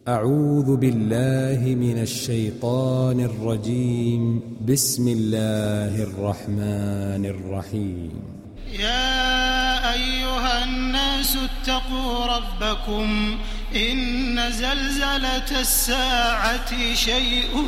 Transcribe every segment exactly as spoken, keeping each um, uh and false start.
أعوذ بالله من الشيطان الرجيم. بسم الله الرحمن الرحيم. يا أيها الناس اتقوا ربكم إن زلزلة الساعة شيء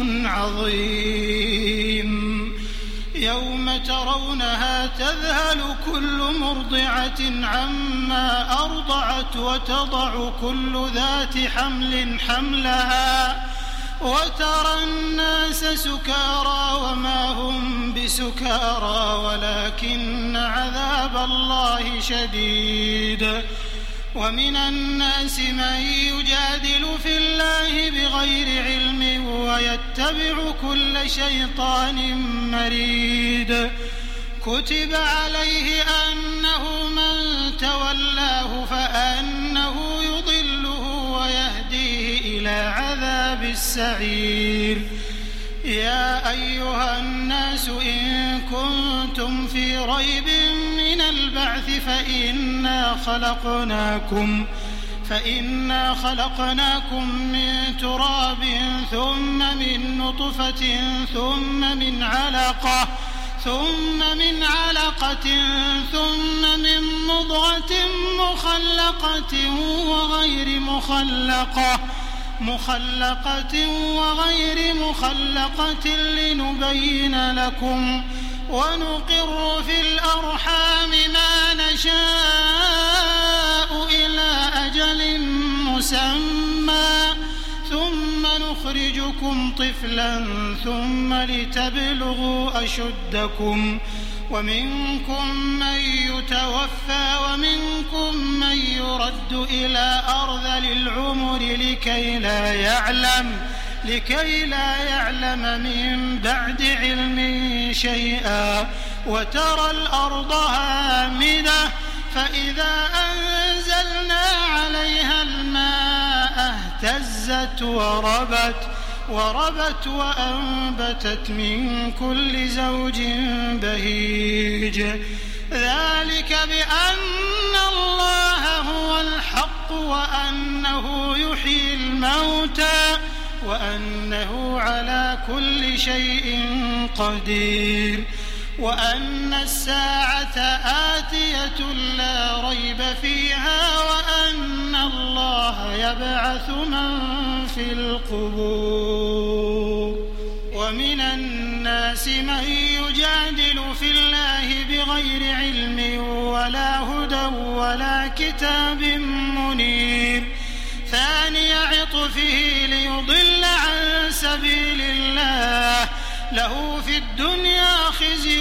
عظيم يوم ترونها تذهل كل مرضعة عما أرضعت وتضع كل ذات حمل حملها وترى الناس سكارى وما هم بسكارى ولكن عذاب الله شديد. ومن الناس من يجادل في الله بغير علم ويتبع كل شيطان مريد. كتب عليه أنه من تولاه فأنه يضله ويهديه إلى عذاب السعير. يا أيها الناس إن كنتم في ريب من البعث فإنا خلقناكم فإنا خلقناكم من تراب ثم من نطفة ثم من علقة ثم من علقة ثم من مضغة مخلقة وغير مخلقة مخلقة وغير مخلقة لنبين لكم ونقر في الأرحام ما نشاء إلى أجل مسمى ثم نخرجكم طفلا ثم لتبلغوا أشدكم ومنكم من يتوفى ومنكم من يرد إلى أرذل العمر لكي لا يعلم لكي لا يعلم من بعد علم شيئا. وترى الأرض هامدة فإذا أنزلنا عليها الماء اهتزت وربت وربت وأنبتت من كل زوج بهيج. ذلك بأن الله هو الحق وأنه يحيي الموتى وأنه على كل شيء قدير وأن الساعة آتية لا ريب فيها وأن الله يبعث من في القبور. ومن الناس من يجادل في الله بغير علم ولا هدى ولا كتاب منير. ثاني عطفه ليضل عن سبيل الله له في الدنيا خزي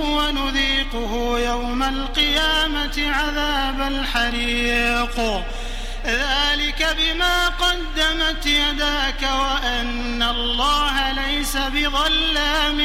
ونذيقه يوم القيامة عذاب الحريق. ذلك بما قدمت يداك وأن الله ليس بظلام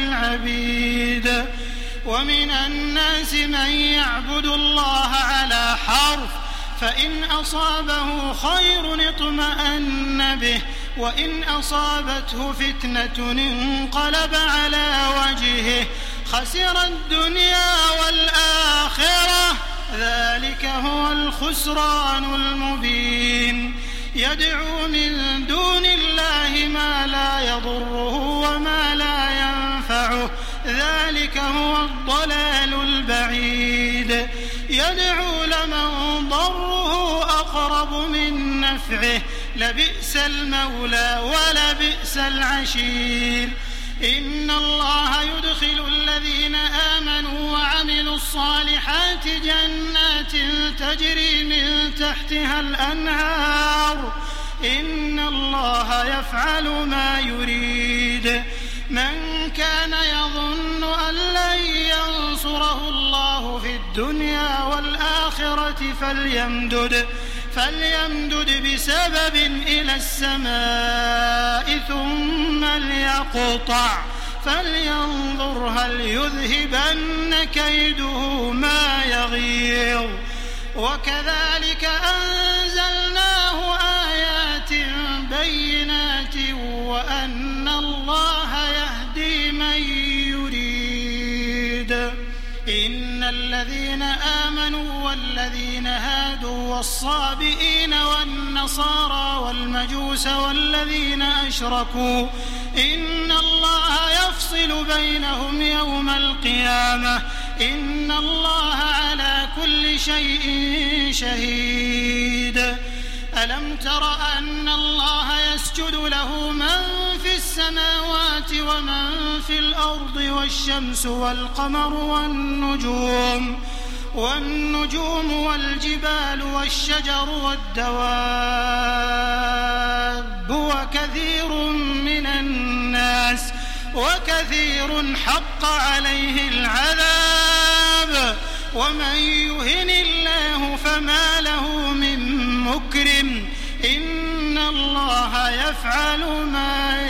للعبيد. ومن الناس من يعبد الله على حرف فإن أصابه خير اطمأن به وإن أصابته فتنة انقلب على وجهه خسر الدنيا والآخرة ذلك هو الخسران المبين. يدعو من دون الله ما لا يضره وما لا ينفعه ذلك هو الضلال البعيد. يدعو لمن ضره أقرب من نفعه لبئس المولى ولبئس العشير. إن الله يدخل الذين آمنوا وعملوا الصالحات جنات تجري من تحتها الأنهار إن الله يفعل ما يريد. من كان يظن أن لن ينصره الله في الدنيا والآخرة فليمدد فليمدد بسبب إلى السماء ثم ليقطع فلينظر هل يذهبن كيده ما يغيظ. وكذلك أنزلناه آيات بينات وأن الله يهدي من يريد. إن الذين آمنوا والذين هادوا والصابئين والنصارى والمجوس والمجوس والذين أشركوا إن الله يفصل بينهم يوم القيامة إن الله على كل شيء شهيد. ألم تر أن الله يسجد له من في السماوات ومن في الأرض والشمس والقمر والنجوم والنجوم والجبال والشجر والدواب وكثير من الناس وكثير حق عليه العذاب ومن يهن الله فما له من مكرم إن الله يفعل ما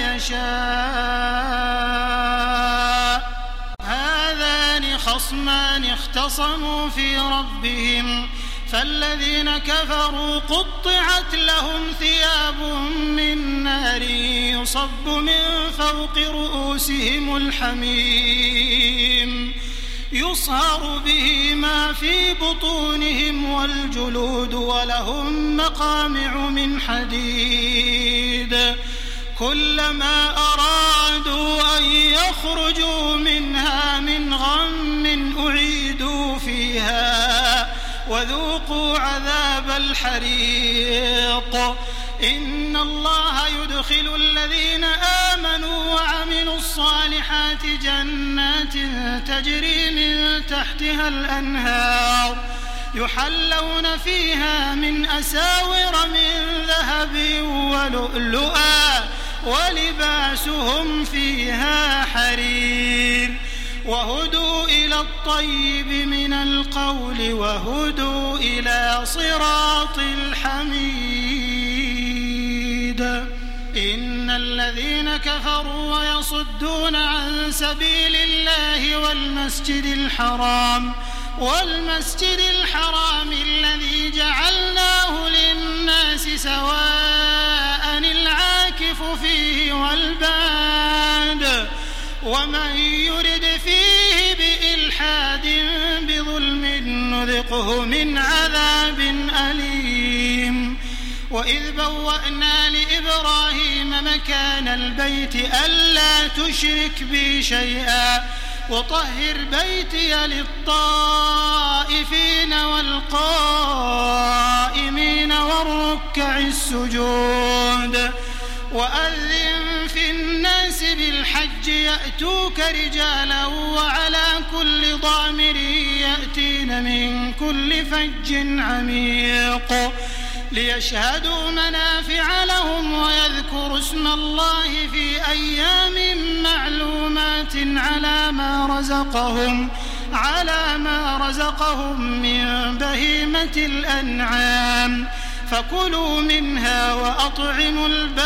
يشاء. هذان خصمان اختصموا في ربهم فالذين كفروا قطعت لهم ثياب من نار يصب من فوق رؤوسهم الحميم يصهر به ما في بطونهم والجلود ولهم مقامع من حديد كلما أرادوا أن يخرجوا منها من غم أعيدوا فيها وذوقوا عذاب الحريق. إن الله يدخل الذين آمنوا وعملوا الصالحات جنات تجري من تحتها الأنهار يحلون فيها من أساور من ذهب ولؤلؤا ولباسهم فيها حرير وهدوا إلى الطيب من القول وهدوا إلى صراط الحميد. إن الذين كفروا ويصدون عن سبيل الله والمسجد الحرام والمسجد الحرام الذي جعلناه للناس سواء العاكف فيه والباد ومن يرد فيه بإلحاد بظلم نذقه من عذاب أليم. وإذ بوأنا لإبراهيم مكان البيت ألا تشرك بي شيئا وطهر بيتي للطائفين والقائمين والركع السجود وأذن في الناس بالحج يأتوك رجالا وعلى كل ضامر يأتين من كل فج عميق ليشهدوا منافع لهم ويذكروا اسم الله في أيام معلومات على ما رزقهم على ما رزقهم من بهيمة الأنعام فكلوا منها وأطعموا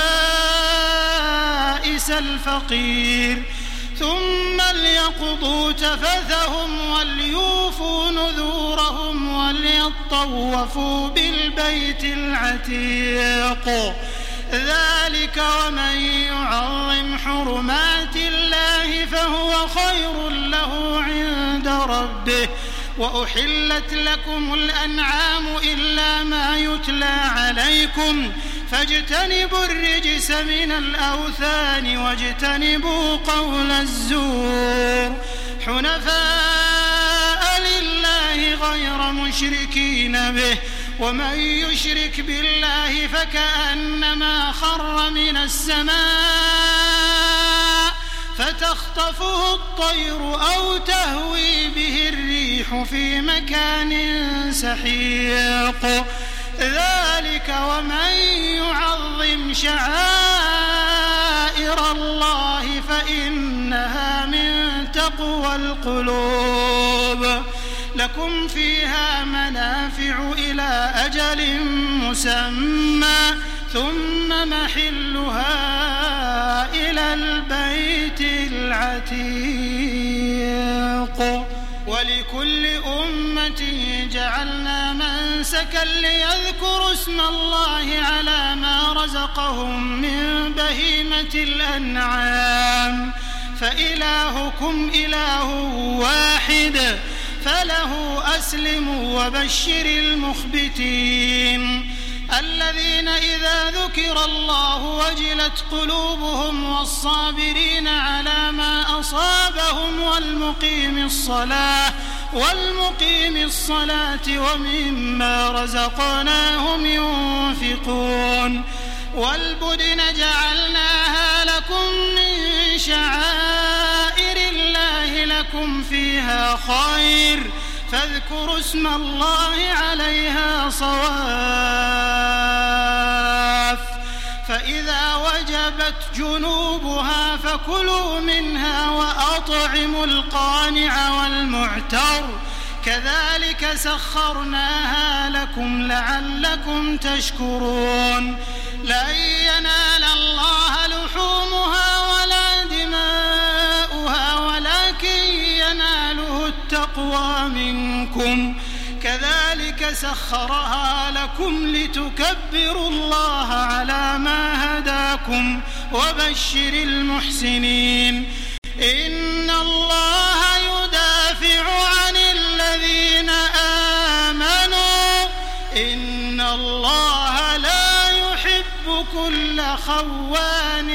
البائس الفقير ثم ليقضوا تفثهم وليوفوا نذورهم وليطوفوا بالبيت العتيق. ذلك ومن يعظم حرمات الله فهو خير له عند ربه. وأحلت لكم الأنعام إلا ما يتلى عليكم فاجتنبوا الرجس من الأوثان واجتنبوا قول الزور حنفاء لله غير مشركين به ومن يشرك بالله فكأنما خر من السماء فتخطفه الطير أو تهوي به الريح في مكان سحيق. ذلك ومن يعظم شعائر الله فإنها من تقوى القلوب. لكم فيها منافع إلى أجل مسمى ثم محلها إلى البيت العتيق. ولكل أمة جعلنا منسكا ليذكروا اسم الله على ما رزقهم من بهيمة الأنعام فإلهكم إله واحد فله أسلموا وبشر المخبتين الذين إذا ذكر الله وجلت قلوبهم والصابرين على ما أصابهم والمقيم الصلاة والمقيم الصلاة ومما رزقناهم ينفقون والبدن جعلناها لكم من شعائر الله لكم فيها خير فاذكروا اسم الله عليها صواف فإذا وجبت جنوبها فكلوا منها وأطعموا القانع والمعتر كذلك سخرناها لكم لعلكم تشكرون لن ينال الله لحومها ولا دماؤها ولكن يناله التقوى منكم كذلك سخرها لكم لتكبروا الله على ما هداكم وبشر المحسنين إن الله يدافع عن الذين آمنوا إن الله لا يحب كل خوان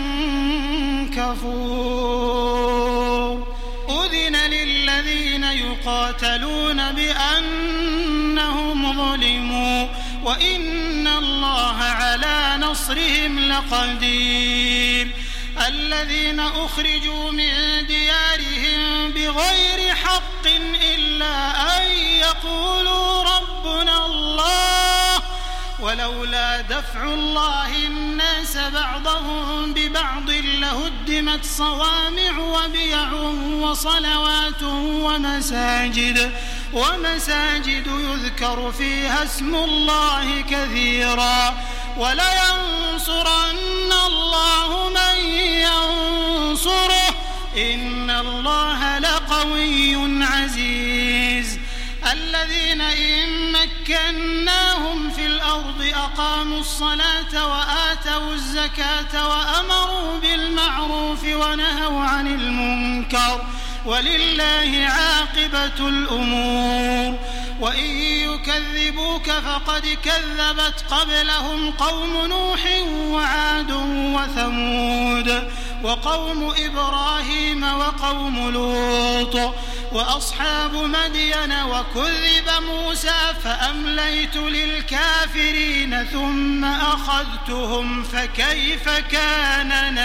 كفور أذن للذين يقاتلون بأنهم ظلموا وإن الله على نصرهم لقدير الذين أخرجوا من ديارهم بغير حق إلا أن يقولوا ربنا الله ولولا دفع الله الناس بعضهم ببعض لهدمت صوامع وبيع وصلوات ومساجد ومساجد يذكر فيها اسم الله كثيرا ولينصرن الله من ينصره إن الله لقوي عزيز الذين إن مكناهم في الأرض أقاموا الصلاة وآتوا الزكاة وأمروا بالمعروف ونهوا عن المنكر ولله عاقبة الأمور وإن يكذبوك فقد كذبت قبلهم قوم نوح وعاد وثمود وقوم إبراهيم وقوم لوط وأصحاب مدين وكذب موسى فأمليت للكافرين ثم أخذتهم فكيف كان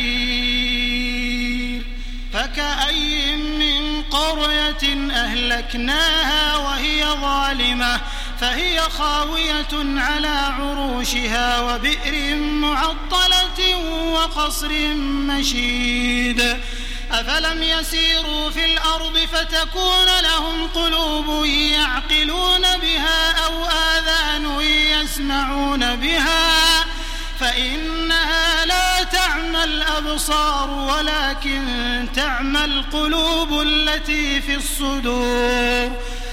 نكير فكأي من قرية أهلكناها وهي ظالمة فهي خاوية على عروشها وبئر معطلة وقصر مشيد أفلم يسيروا في الأرض فتكون لهم قلوب يعقلون بها أو آذان يسمعون بها فإنها لا تعمى الأبصار ولكن تعمى القلوب التي في الصدور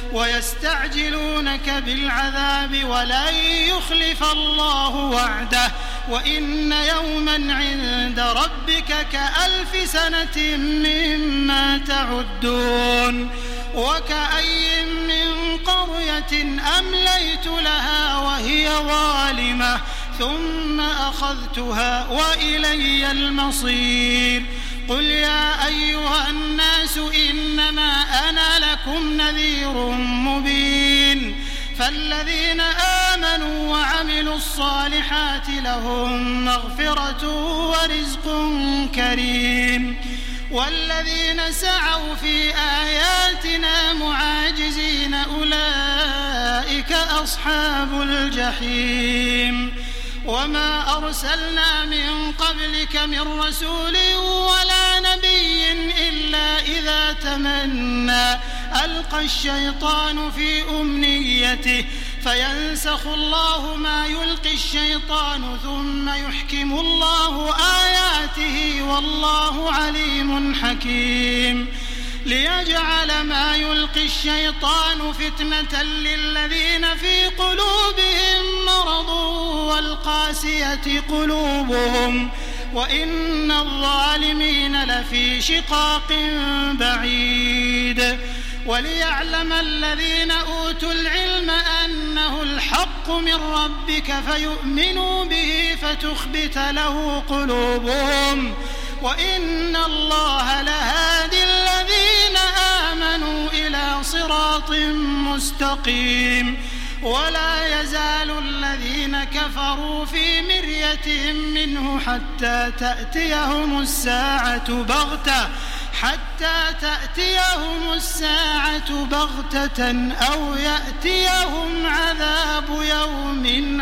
ويستعجلونك بالعذاب ولن يخلف الله وعده وإن يوما عند ربك كألف سنة مما تعدون وكأي من قرية أمليت لها وهي ظالمة ثم أخذتها وإلي المصير قل يا أيها الناس إنما أنا لكم نذير مبين فالذين آمنوا وعملوا الصالحات لهم مغفرة ورزق كريم والذين سعوا في آياتنا معاجزين أولئك أصحاب الجحيم وما أرسلنا من قبلك من رسول ولا نبي إلا إذا تمنى ألقى الشيطان في أمنيته فينسخ الله ما يلقي الشيطان ثم يحكم الله آياته والله عليم حكيم ليجعل ما يلقي الشيطان فتنة للذين في قلوبهم مرض والقاسية قلوبهم وإن الظالمين لفي شقاق بعيد وليعلم الذين أوتوا العلم أنه الحق من ربك فيؤمنوا به فتخبت له قلوبهم وإن الله لهادي الذين آمنوا إلى صراط مستقيم. ولا يزال الذين كفروا في مرية منه حتى تأتيهم الساعة بغتة حتى تأتيهم الساعة بغتة أو يأتيهم عذاب يوم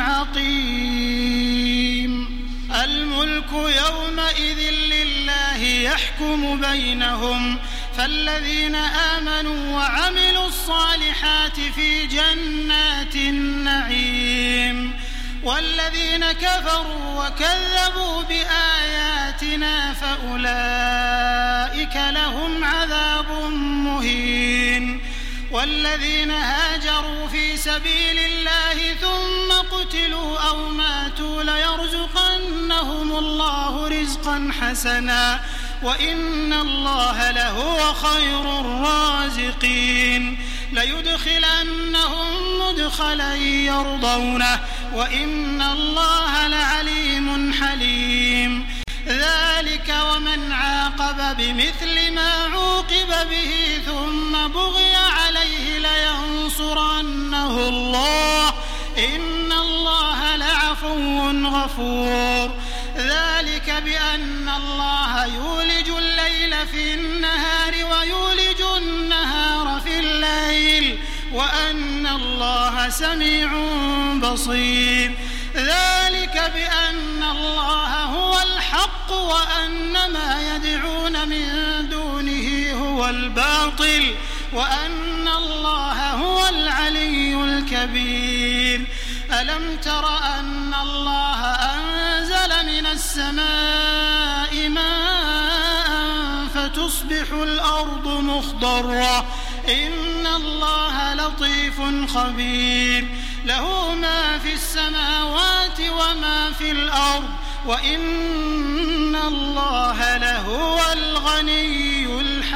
عقيم. الملك يومئذ لله يحكم بينهم فالذين آمنوا وعملوا الصالحات في جنات النعيم والذين كفروا وكذبوا بآياتنا فأولئك لهم عذاب مهين. والذين هاجروا في سبيل الله ثم قتلوا أو ماتوا ليرزقنهم الله رزقا حسنا وإن الله لهو خير الرازقين. ليدخلنهم مدخلا يرضونه وإن الله لعليم حليم. ذلك ومن عاقب بمثل ما عوقب به ثم بغي عليه لينصرنه الله إن الله لعفو غفور. ذلك بأن الله يولج الليل في النهار ويولج النهار في الليل وأن الله سميع بصير. ذلك بأن الله هو الحق وأن ما يدعون من دونه هو الباطل وأن الله هو العلي الكبير. ألم تر أن الله أنزل من السماء ماء فتصبح الأرض مخضرة إن الله لطيف خبير. له ما في السماوات وما في الأرض وإن الله لهو الغني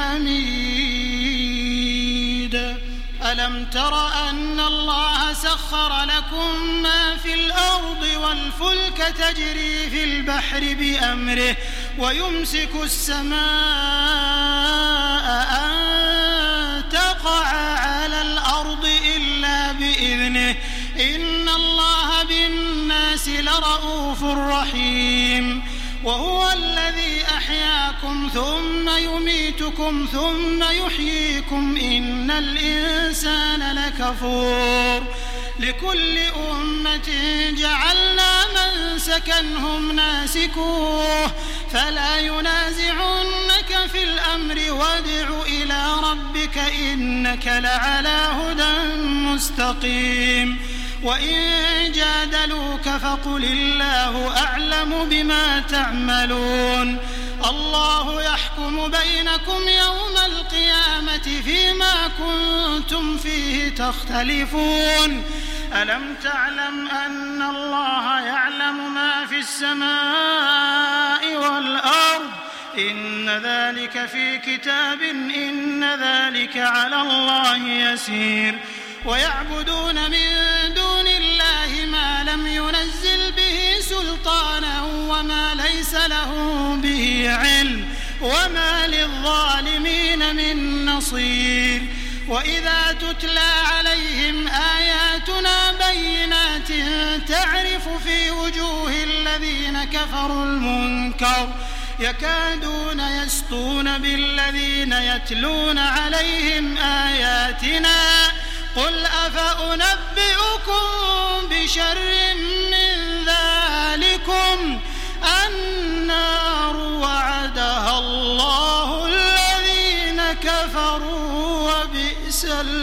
الحميد. ألم تر أن الله سخر لكم ما في الأرض والفلك تجري في البحر بأمره ويمسك السماء أن تقع على الأرض إلا بإذنه إن الله بالناس لرءوف رحيم. وهو الذي أحياكم ثم يميتكم ثم يحييكم إن الإنسان لكفور. لكل أمة جعلنا منسكا هم ناسكوه فلا ينازعنك في الأمر وادع إلى ربك إنك لعلى هدى مستقيم. وإن جادلوك فقل الله أعلم بما تعملون. الله يحكم بينكم يوم القيامة فيما كنتم فيه تختلفون. ألم تعلم أن الله يعلم ما في السماء والأرض إن ذلك في كتاب إن ذلك على الله يسير. ويعبدون من دون الله ما لم ينزل به سلطانا وما ليس له به علم وما للظالمين من نصير. وإذا تتلى عليهم آياتنا بينات تعرف في وجوه الذين كفروا المنكر يكادون يسطون بالذين يتلون عليهم آياتنا قل أفأنبئكم بشر من ذلكم النار وعدها الله الذين كفروا وبئس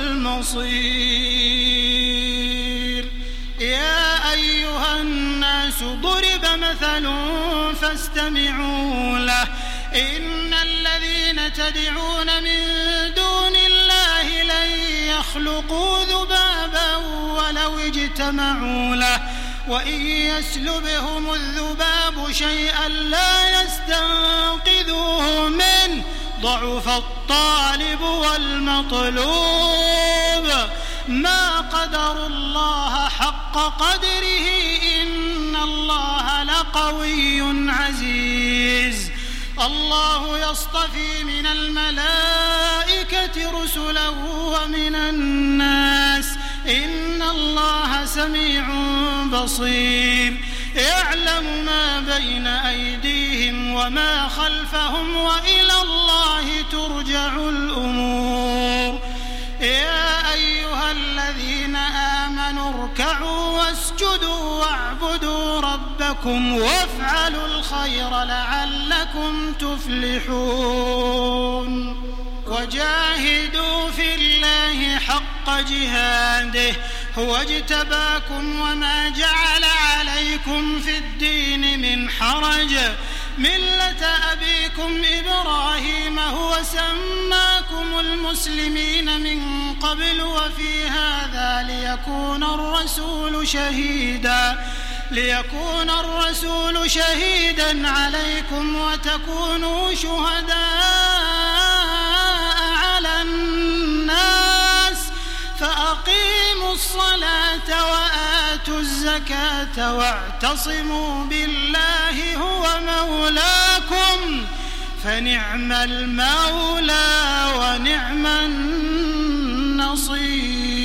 المصير. يا أيها الناس ضرب مثل فاستمعوا له إن الذين تدعون من دون الله لن يخلقوا ذبابا ولو اجتمعوا له وإن يسلبهم الذباب شيئا لا يستنقذوه منه ضعف الطالب والمطلوب ما قدروا الله حق قدره إن الله لقوي عزيز الله يصطفي من الملائكة رسلا ومن الناس إن الله سميع بصير يعلم ما بين أيديهم وما خلفهم وإلى الله ترجع الأمور يا أيها الذين آمنوا اركعوا واسجدوا واعبدوا ربكم وافعلوا الخير لعلكم تفلحون وجاهدوا في الله حق جهاده هو اجتباكم وما جعل عليكم في الدين من حرج ملة أبيكم إبراهيم هو سماكم المسلمين من قبل وفي هذا ليكون الرسول شهيدا ليكون الرسول شهيدا عليكم وتكونوا شهداء على الناس فأقيموا الصلاة وآتوا الزكاة واعتصموا بالله هو مولاكم فنعم المولى ونعم النصير.